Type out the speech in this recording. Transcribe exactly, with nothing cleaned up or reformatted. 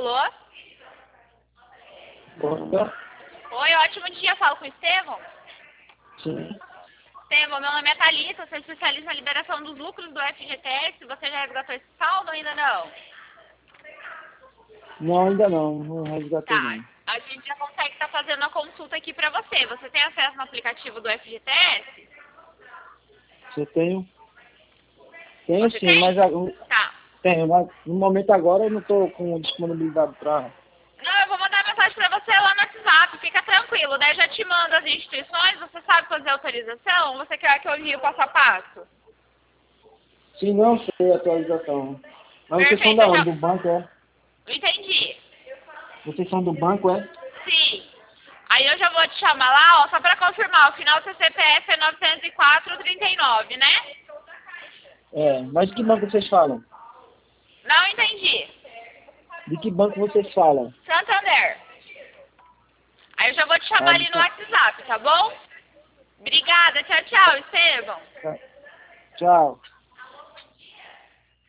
Alô? Opa. Oi, ótimo dia. Falo com o Estevão? Sim. Estevão, meu nome é Thalita, sou especialista na liberação dos lucros do F G T S. Você já resgatou esse saldo ou ainda não? Não, ainda não. Não resgatei Tá. não. A gente já consegue estar fazendo a consulta aqui pra você. Você tem acesso no aplicativo do F G T S? Você tem? Tenho Você sim, tem? mas a- Tá. tenho, mas no momento agora eu não estou com disponibilidade para. Não, eu vou mandar mensagem pra você lá no WhatsApp, fica tranquilo. Daí eu já te mando as instituições, você sabe fazer autorização? Ou você quer que eu envie o passo a passo? Sim, não sei a atualização. Mas vocês são Perfeito, da eu onde? já... Do banco, é? Entendi. Vocês são do banco, é? Sim. Aí eu já vou te chamar lá, ó, só pra confirmar, o final do seu C P F é nove zero quatro, trinta e nove, né? É. Mas de que banco vocês falam? Não entendi. De que banco vocês falam? Santander. Aí eu já vou te Ah, chamar ali no tá. WhatsApp, tá bom? Obrigada, tchau, tchau, Estevam. Tá. Tchau.